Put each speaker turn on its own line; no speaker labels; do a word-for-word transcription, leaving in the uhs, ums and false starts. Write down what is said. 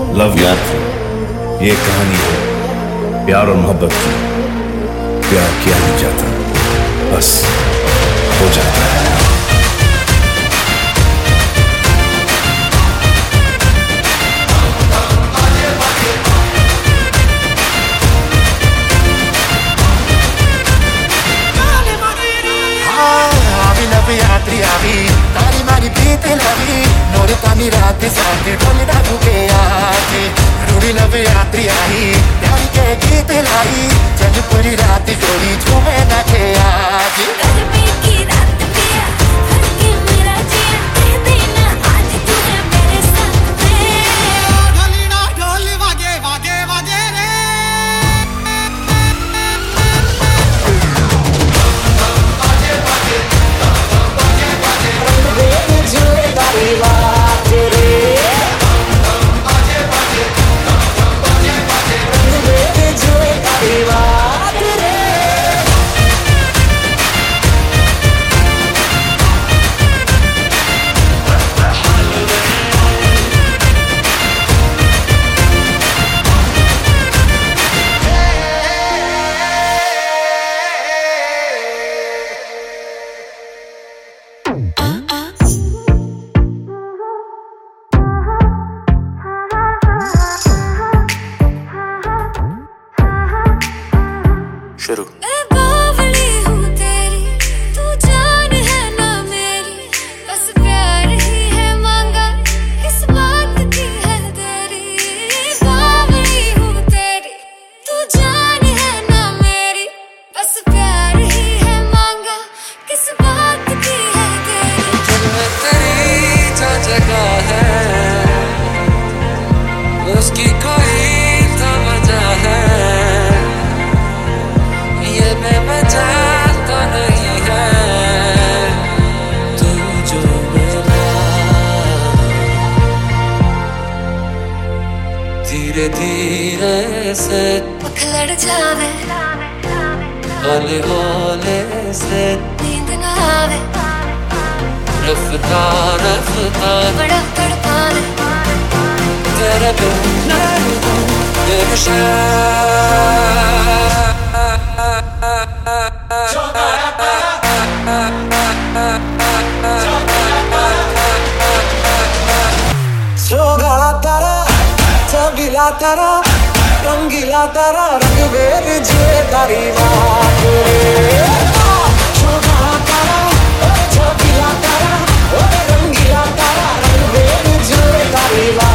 Love यात्री ये कहानी है प्यार और मोहब्बत की। प्यार किया नहीं जाता, बस हो जाता है।
यात्री आवी तारी मारी प्रीत लवी नोरे तानी रात साथ ढोल डाकू के आके रूड़ी लव यात्री आई प्यार के गीत लाई जब पूरी रात डोली झूमे ना के आके शुरू
बावली हूँ तेरी, तू जान है ना मेरी, बस प्यार ही है मांगा, किस बात की है देरी। बावली हूँ तेरी, तू जान है ना मेरी, बस प्यार ही है मांगा, किस बात की है देरी।
दिल में तेरी जो जगह है, उसकी कोई तो वजह है। तो नहीं है तू जो मेरा, धीरे धीरे से
पकड़ जावे,
हौले हौले से
नींद ना आवे,
रफ्ता रफ्ता
बड़ा तड़पावे,
तेरे बिना
सोगाला तारा चबीला तारा रंगीला तारा रंग बेर जुए तारी बात रे। सोगाला तारा चबीला तारा रंगीला तारा रंग बेर जुए तारी बात।